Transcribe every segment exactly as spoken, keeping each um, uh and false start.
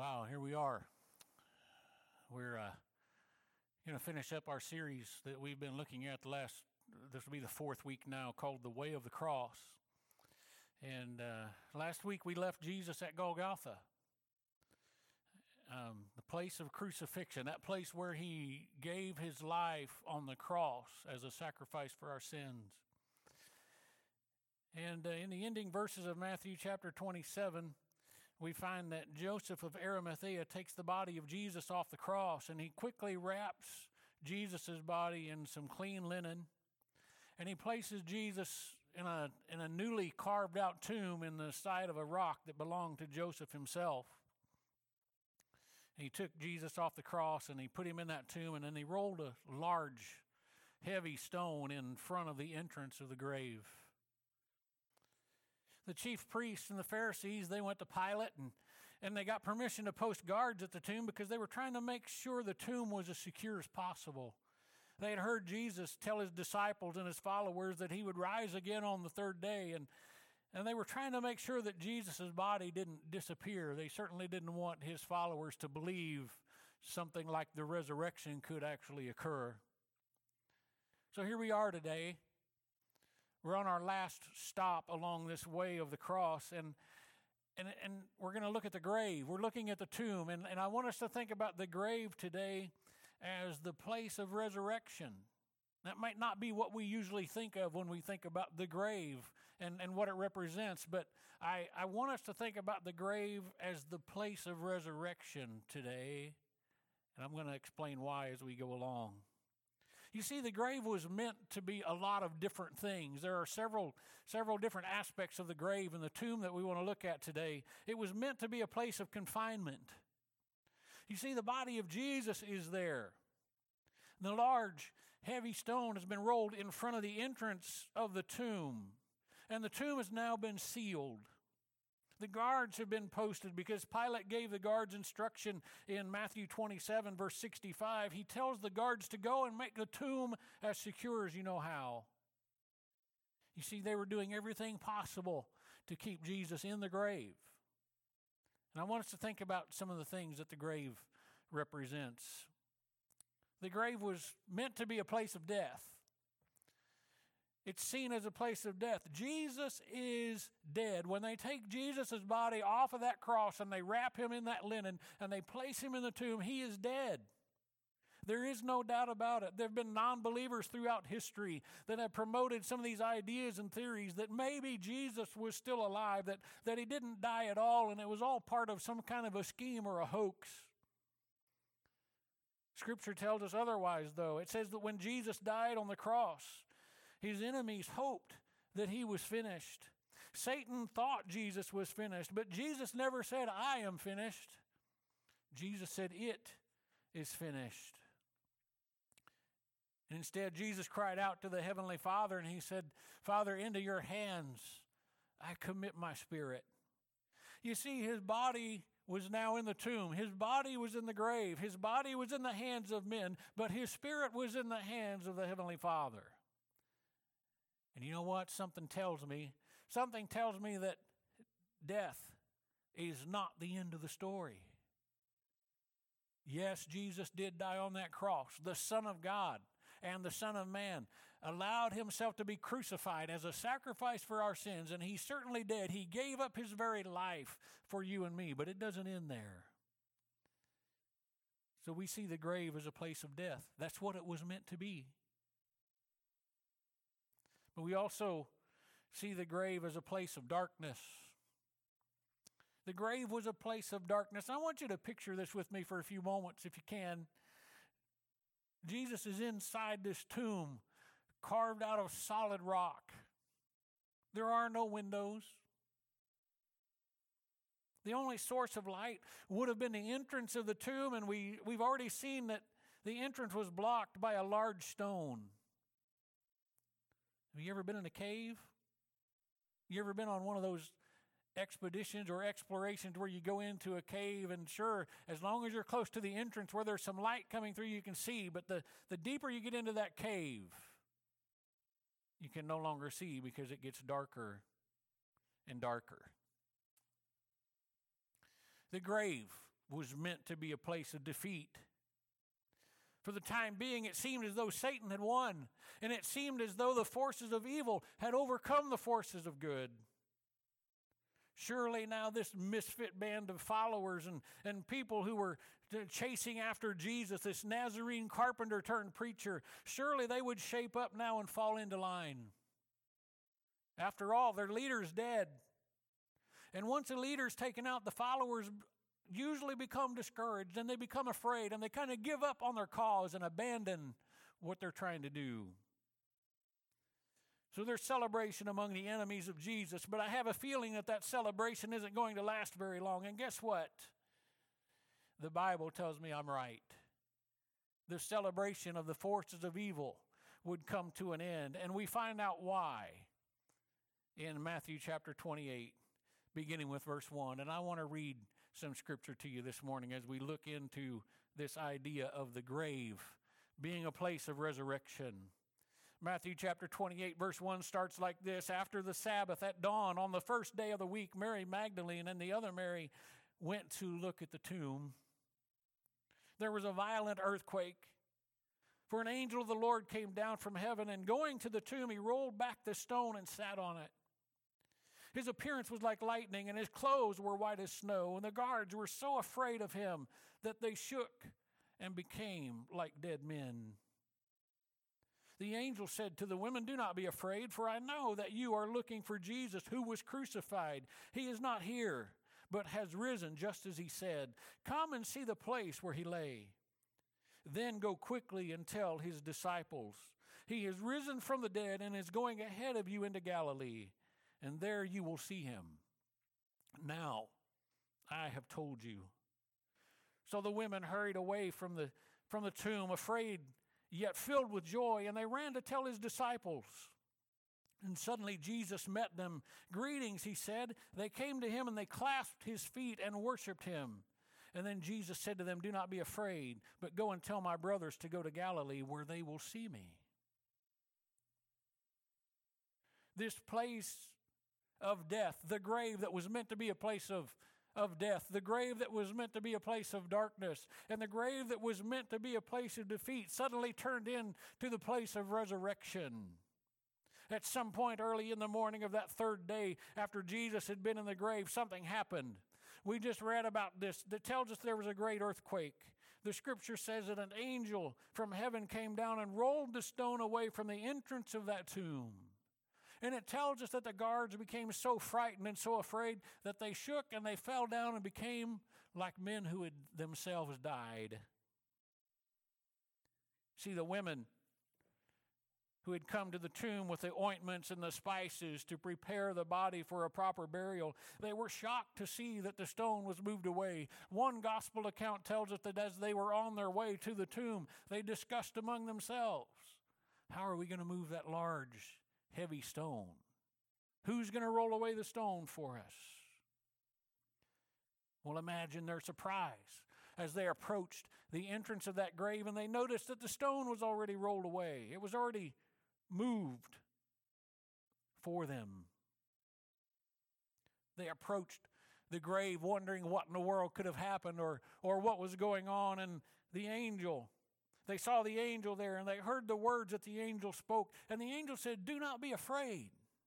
Wow, here we are. We're uh, going to finish up our series that we've been looking at the last, this will be the fourth week now, called The Way of the Cross. And uh, last week we left Jesus at Golgotha, um, the place of crucifixion, that place where he gave his life on the cross as a sacrifice for our sins. And uh, in the ending verses of Matthew chapter twenty-seven, we find that Joseph of Arimathea takes the body of Jesus off the cross, and he quickly wraps Jesus' body in some clean linen, and he places Jesus in a in a newly carved out tomb in the side of a rock that belonged to Joseph himself. And he took Jesus off the cross and he put him in that tomb, and then he rolled a large, heavy stone in front of the entrance of the grave. The chief priests and the Pharisees, they went to Pilate and, and they got permission to post guards at the tomb because they were trying to make sure the tomb was as secure as possible. They had heard Jesus tell his disciples and his followers that he would rise again on the third day, and, and they were trying to make sure that Jesus' body didn't disappear. They certainly didn't want his followers to believe something like the resurrection could actually occur. So here we are today. We're on our last stop along this way of the cross, and and, and we're going to look at the grave. We're looking at the tomb, and, and I want us to think about the grave today as the place of resurrection. That might not be what we usually think of when we think about the grave and, and what it represents, but I, I want us to think about the grave as the place of resurrection today, and I'm going to explain why as we go along. You see, the grave was meant to be a lot of different things. There are several several different aspects of the grave and the tomb that we want to look at today. It was meant to be a place of confinement. You see, the body of Jesus is there. The large, heavy stone has been rolled in front of the entrance of the tomb, and the tomb has now been sealed. The guards have been posted because Pilate gave the guards instruction in Matthew twenty-seven, verse sixty-five. He tells the guards to go and make the tomb as secure as you know how. You see, they were doing everything possible to keep Jesus in the grave. And I want us to think about some of the things that the grave represents. The grave was meant to be a place of death. It's seen as a place of death. Jesus is dead. When they take Jesus' body off of that cross and they wrap him in that linen and they place him in the tomb, he is dead. There is no doubt about it. There have been non-believers throughout history that have promoted some of these ideas and theories that maybe Jesus was still alive, that, that he didn't die at all, and it was all part of some kind of a scheme or a hoax. Scripture tells us otherwise, though. It says that when Jesus died on the cross, his enemies hoped that he was finished. Satan thought Jesus was finished, but Jesus never said, I am finished. Jesus said, it is finished. And instead, Jesus cried out to the Heavenly Father, and he said, Father, into your hands I commit my spirit. You see, his body was now in the tomb. His body was in the grave. His body was in the hands of men, but his spirit was in the hands of the Heavenly Father. And you know what? Something tells me, something tells me that death is not the end of the story. Yes, Jesus did die on that cross. The Son of God and the Son of Man allowed himself to be crucified as a sacrifice for our sins, and he certainly did. He gave up his very life for you and me, but it doesn't end there. So we see the grave as a place of death. That's what it was meant to be. But we also see the grave as a place of darkness. The grave was a place of darkness. I want you to picture this with me for a few moments, if you can. Jesus is inside this tomb, carved out of solid rock. There are no windows. The only source of light would have been the entrance of the tomb, and we, we've already seen that the entrance was blocked by a large stone. Have you ever been in a cave? You ever been on one of those expeditions or explorations where you go into a cave, and sure, as long as you're close to the entrance where there's some light coming through, you can see, but the, the deeper you get into that cave, you can no longer see because it gets darker and darker. The grave was meant to be a place of defeat. For the time being, it seemed as though Satan had won, and it seemed as though the forces of evil had overcome the forces of good. Surely now this misfit band of followers and, and people who were chasing after Jesus, this Nazarene carpenter turned preacher, surely they would shape up now and fall into line. After all, their leader's dead. And once a leader's taken out, the followers usually become discouraged and they become afraid and they kind of give up on their cause and abandon what they're trying to do. So there's celebration among the enemies of Jesus, but I have a feeling that that celebration isn't going to last very long. And guess what? The Bible tells me I'm right. The celebration of the forces of evil would come to an end, and we find out why in Matthew chapter twenty-eight, beginning with verse one. And I want to read some scripture to you this morning as we look into this idea of the grave being a place of resurrection. Matthew chapter twenty-eight, verse one starts like this. After the Sabbath at dawn on the first day of the week, Mary Magdalene and the other Mary went to look at the tomb. There was a violent earthquake, for an angel of the Lord came down from heaven, and going to the tomb, he rolled back the stone and sat on it. His appearance was like lightning, and his clothes were white as snow, and the guards were so afraid of him that they shook and became like dead men. The angel said to the women, "Do not be afraid, for I know that you are looking for Jesus who was crucified. He is not here, but has risen just as he said. Come and see the place where he lay. Then go quickly and tell his disciples, he is risen from the dead and is going ahead of you into Galilee, and there you will see him. Now, I have told you." So the women hurried away from the, from the tomb, afraid yet filled with joy, and they ran to tell his disciples. And suddenly Jesus met them. "Greetings," he said. They came to him and they clasped his feet and worshiped him. And then Jesus said to them, "Do not be afraid, but go and tell my brothers to go to Galilee where they will see me." This place of death, the grave that was meant to be a place of of death, the grave that was meant to be a place of darkness, and the grave that was meant to be a place of defeat suddenly turned into the place of resurrection. At some point early in the morning of that third day after Jesus had been in the grave, something happened. We just read about this that tells us there was a great earthquake. The scripture says that an angel from heaven came down and rolled the stone away from the entrance of that tomb. And it tells us that the guards became so frightened and so afraid that they shook and they fell down and became like men who had themselves died. See, the women who had come to the tomb with the ointments and the spices to prepare the body for a proper burial, they were shocked to see that the stone was moved away. One gospel account tells us that as they were on their way to the tomb, they discussed among themselves, how are we going to move that large, heavy stone? Who's going to roll away the stone for us? Well, imagine their surprise as they approached the entrance of that grave and they noticed that the stone was already rolled away. It was already moved for them. They approached the grave wondering what in the world could have happened or, or what was going on, and the angel, they saw the angel there and they heard the words that the angel spoke, and the angel said, "Do not be afraid."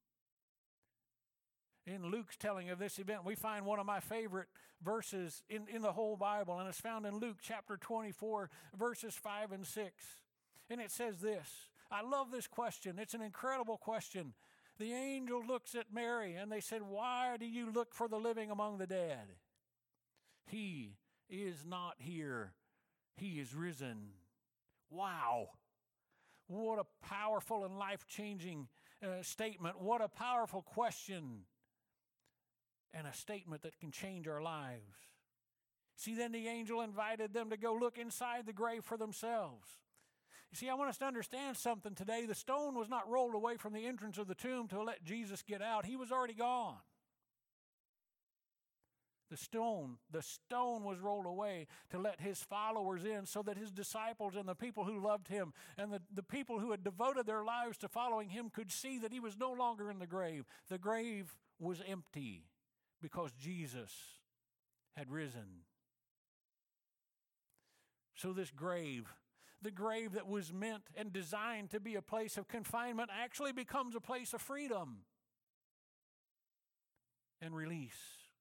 In Luke's telling of this event, we find one of my favorite verses in, in the whole Bible, and it's found in Luke chapter twenty-four, verses five and six. And it says this. I love this question. It's an incredible question. The angel looks at Mary, and they said, "Why do you look for the living among the dead? He is not here. He is risen." Wow. What a powerful and life-changing uh, statement. What a powerful question. And a statement that can change our lives. See, then the angel invited them to go look inside the grave for themselves. You see, I want us to understand something today. The stone was not rolled away from the entrance of the tomb to let Jesus get out. He was already gone. The stone, the stone was rolled away to let his followers in so that his disciples and the people who loved him and the, the people who had devoted their lives to following him could see that he was no longer in the grave. The grave was empty because Jesus had risen. So this grave, the grave that was meant and designed to be a place of confinement, actually becomes a place of freedom and release.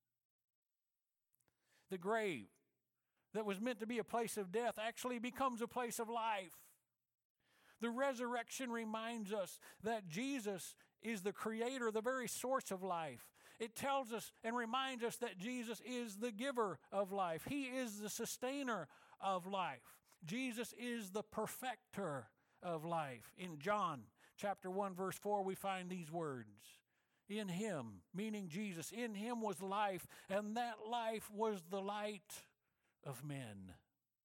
The grave that was meant to be a place of death actually becomes a place of life. The resurrection reminds us that Jesus is the creator, the very source of life. It tells us and reminds us that Jesus is the giver of life. He is the sustainer of life. Jesus is the perfecter of life. In John chapter one, verse four, we find these words. In him, meaning Jesus, in him was life, and that life was the light of men.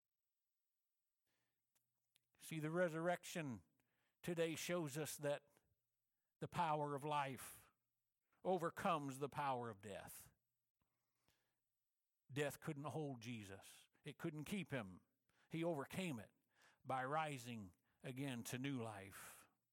See, the resurrection today shows us that the power of life overcomes the power of death. Death couldn't hold Jesus. It couldn't keep him. He overcame it by rising again to new life.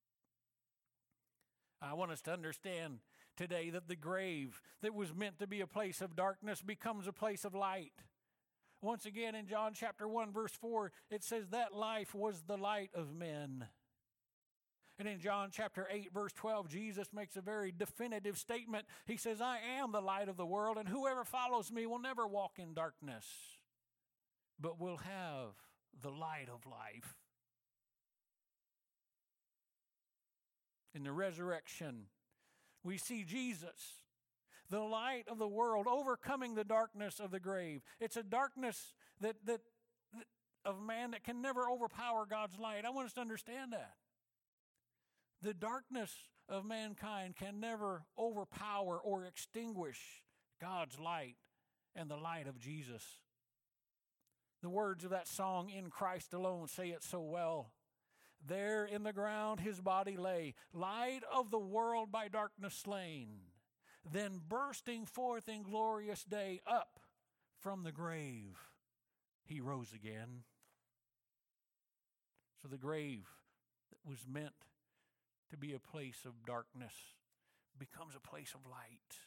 I want us to understand today that the grave that was meant to be a place of darkness becomes a place of light. Once again, in John chapter one, verse four, it says that life was the light of men. And in John chapter eight, verse twelve, Jesus makes a very definitive statement. He says, I am the light of the world, and whoever follows me will never walk in darkness, but will have the light of life. In the resurrection, we see Jesus, the light of the world, overcoming the darkness of the grave. It's a darkness that, that, that of man that can never overpower God's light. I want us to understand that. The darkness of mankind can never overpower or extinguish God's light and the light of Jesus. The words of that song, In Christ Alone, say it so well. There in the ground his body lay, light of the world by darkness slain, then bursting forth in glorious day, up from the grave he rose again. So the grave that was meant to be a place of darkness becomes a place of light.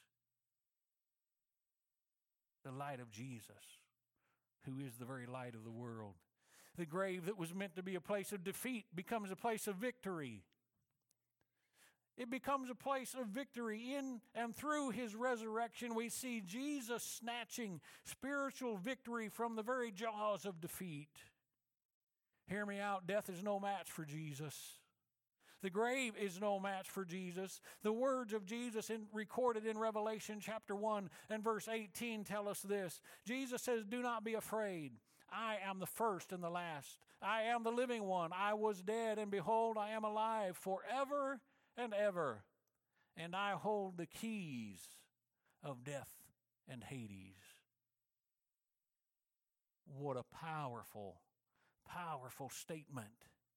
The light of Jesus, who is the very light of the world. The grave that was meant to be a place of defeat becomes a place of victory. It becomes a place of victory. In and through his resurrection, we see Jesus snatching spiritual victory from the very jaws of defeat. Hear me out, death is no match for Jesus. The grave is no match for Jesus. The words of Jesus in, recorded in Revelation chapter one and verse eighteen tell us this. Jesus says, do not be afraid. I am the first and the last. I am the living one. I was dead, and behold, I am alive forever and ever. And I hold the keys of death and Hades. What a powerful, powerful statement.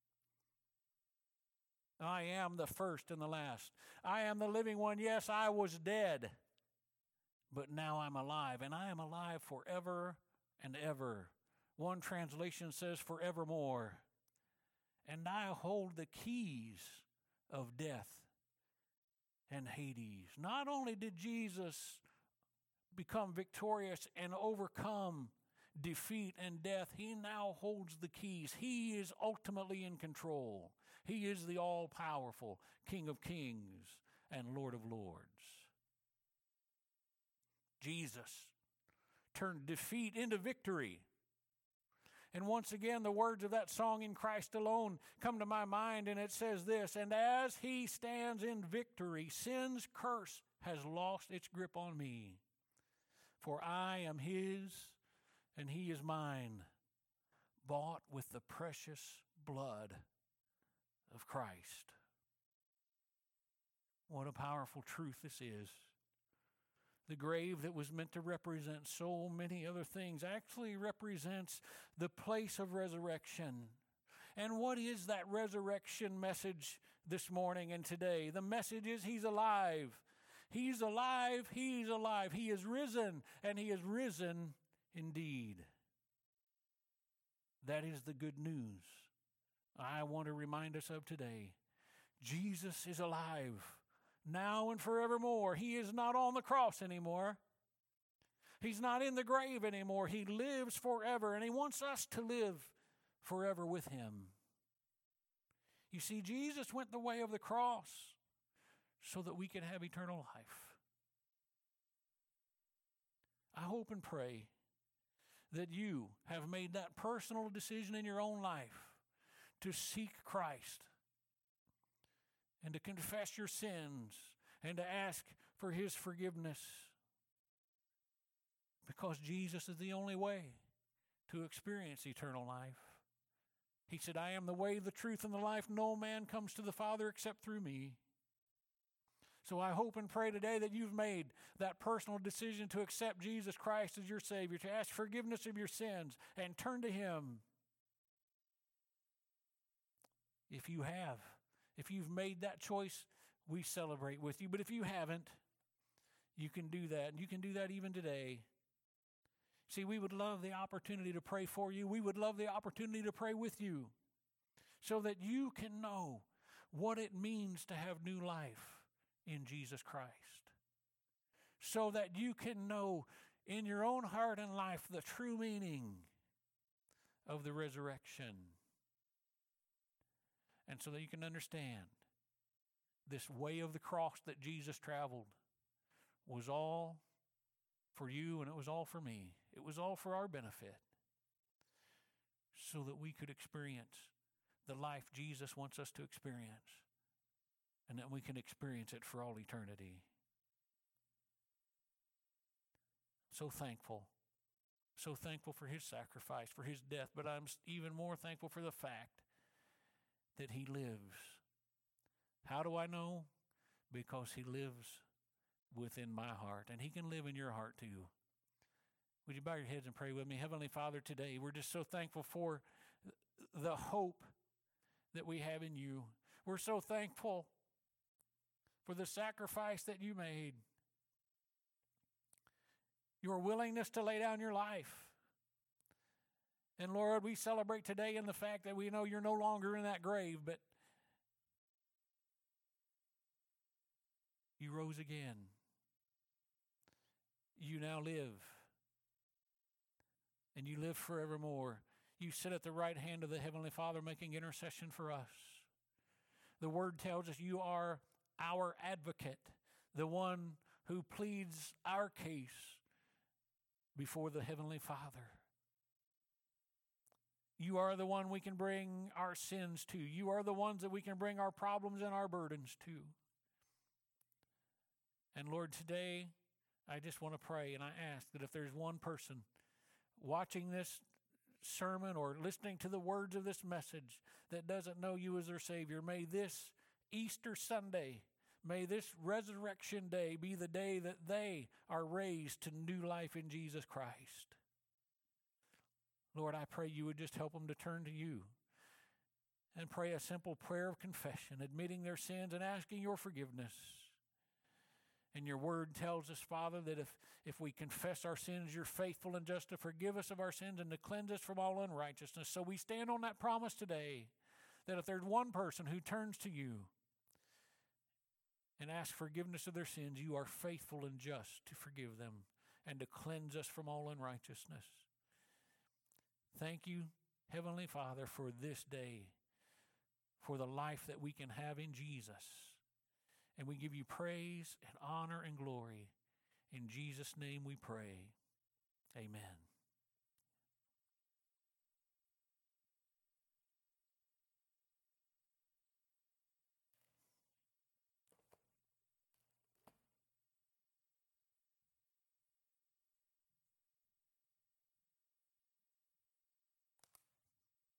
I am the first and the last. I am the living one. Yes, I was dead, but now I'm alive, and I am alive forever and ever. One translation says forevermore. And I hold the keys of death and Hades. Not only did Jesus become victorious and overcome defeat and death, he now holds the keys. He is ultimately in control. He is the all-powerful King of Kings and Lord of Lords. Jesus turned defeat into victory. And once again, the words of that song, In Christ Alone, come to my mind, and it says this, and as he stands in victory, sin's curse has lost its grip on me. For I am his, and he is mine, bought with the precious blood of Christ. What a powerful truth this is. The grave that was meant to represent so many other things actually represents the place of resurrection. And what is that resurrection message this morning and today? The message is he's alive. He's alive. He's alive. He is risen, and he is risen indeed. That is the good news I want to remind us of today. Jesus is alive. Now and forevermore. He is not on the cross anymore. He's not in the grave anymore. He lives forever, and he wants us to live forever with him. You see, Jesus went the way of the cross so that we could have eternal life. I hope and pray that you have made that personal decision in your own life to seek Christ and to confess your sins and to ask for his forgiveness, because Jesus is the only way to experience eternal life. He said, I am the way, the truth, and the life. No man comes to the Father except through me. So I hope and pray today that you've made that personal decision to accept Jesus Christ as your Savior, to ask forgiveness of your sins and turn to him. If you have, if you've made that choice, we celebrate with you. But if you haven't, you can do that. And you can do that even today. See, we would love the opportunity to pray for you. We would love the opportunity to pray with you so that you can know what it means to have new life in Jesus Christ. So that you can know in your own heart and life the true meaning of the resurrection. And so that you can understand this way of the cross that Jesus traveled was all for you and it was all for me. It was all for our benefit, so that we could experience the life Jesus wants us to experience, and that we can experience it for all eternity. So thankful. So thankful for his sacrifice, for his death, but I'm even more thankful for the fact that he lives. How do I know? Because he lives within my heart, and he can live in your heart too. Would you bow your heads and pray with me? Heavenly Father, today we're just so thankful for the hope that we have in you. We're so thankful for the sacrifice that you made, your willingness to lay down your life. And Lord, we celebrate today in the fact that we know you're no longer in that grave, but you rose again. You now live. And you live forevermore. You sit at the right hand of the Heavenly Father making intercession for us. The Word tells us you are our advocate, the one who pleads our case before the Heavenly Father. You are the one we can bring our sins to. You are the ones that we can bring our problems and our burdens to. And Lord, today I just want to pray and I ask that if there's one person watching this sermon or listening to the words of this message that doesn't know you as their Savior, may this Easter Sunday, may this resurrection day be the day that they are raised to new life in Jesus Christ. Lord, I pray you would just help them to turn to you and pray a simple prayer of confession, admitting their sins and asking your forgiveness. And your word tells us, Father, that if, if we confess our sins, you're faithful and just to forgive us of our sins and to cleanse us from all unrighteousness. So we stand on that promise today, that if there's one person who turns to you and asks forgiveness of their sins, you are faithful and just to forgive them and to cleanse us from all unrighteousness. Thank you, Heavenly Father, for this day, for the life that we can have in Jesus. And we give you praise and honor and glory. In Jesus' name we pray. Amen.